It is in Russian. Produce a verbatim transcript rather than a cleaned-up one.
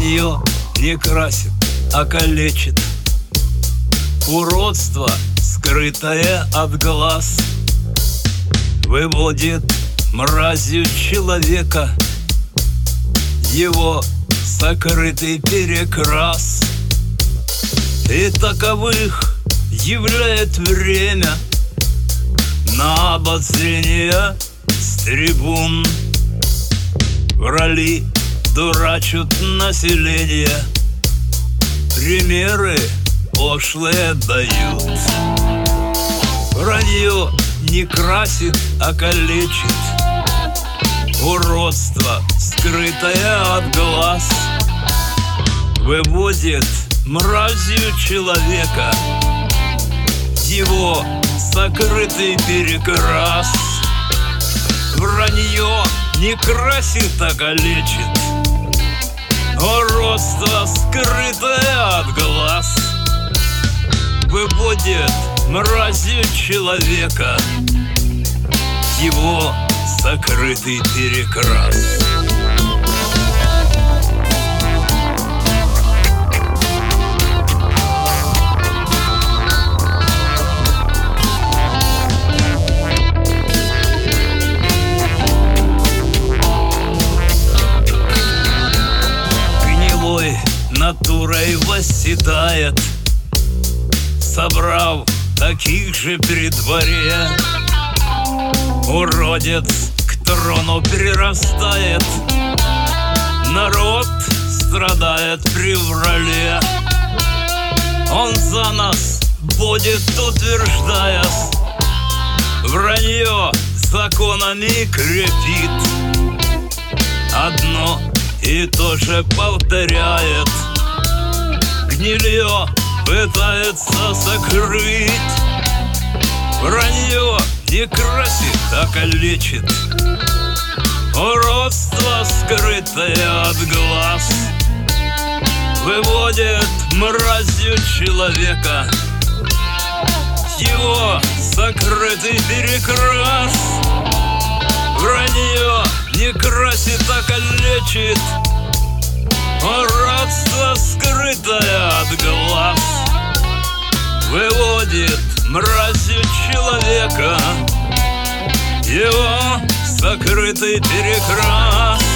Вранье не красит, а калечит. Уродство, скрытое от глаз, выводит мразью человека его сокрытый перекрас. И таковых являет время на обозрение с трибун. Врали дурачат население, примеры пошлые дают. Вранье не красит, а калечит. Уродство, скрытое от глаз, выводит мразью человека его сокрытый перекрас. Вранье не красит, а калечит. Уродство, скрытое от глаз, выводит мразью человека его сокрытый перекрас. Гнилой натурой восседает, собрав таких же при дворе. Уродец к трону прирастает, народ страдает при врале. Он за нас будет, утверждаясь, вранье законами крепит. Одно и то же повторяет, гнилье пытается сокрыть. Вранье не красит, а калечит. Уродство, скрытое от глаз, выводит мразью человека его сокрытый перекрас. Вранье не красит, а калечит. Уродство, скрытое от глаз, выводит мразью человека его сокрытый перекрас.